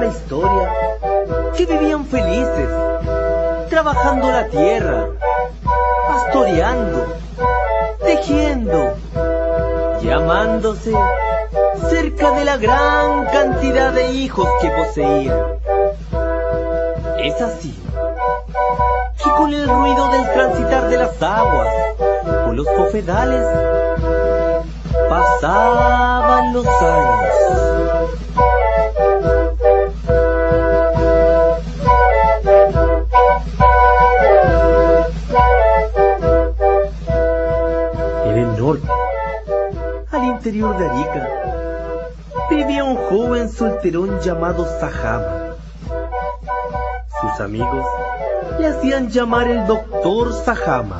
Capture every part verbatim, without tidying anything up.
la historia que vivían felices, trabajando la tierra, pastoreando, tejiendo y amándose cerca de la gran cantidad de hijos que poseían. Es así que con el ruido del transitar de las aguas por los bofedales pasaban los años. En el norte, al interior de Arica, vivía un joven solterón llamado Sajama. Sus amigos le hacían llamar el doctor Sajama,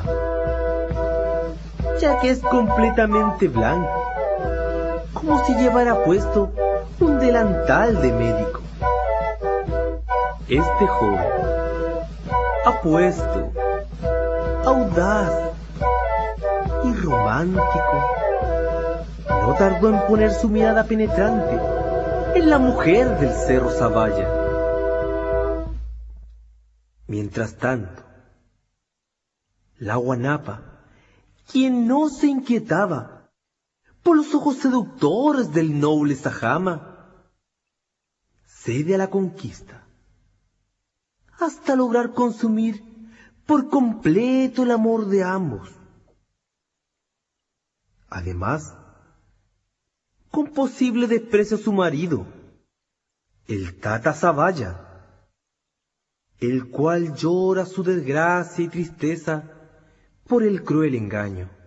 ya que es completamente blanco, como si llevara puesto un delantal de médico. Este joven, apuesto, audaz y romántico, no tardó en poner su mirada penetrante en la mujer del Cerro Zavalla. Mientras tanto, la guanapa, quien no se inquietaba por los ojos seductores del noble Sajama, cede a la conquista hasta lograr consumir por completo el amor de ambos. Además, con posible desprecio a su marido, el Tata Zavalla, el cual llora su desgracia y tristeza por el cruel engaño.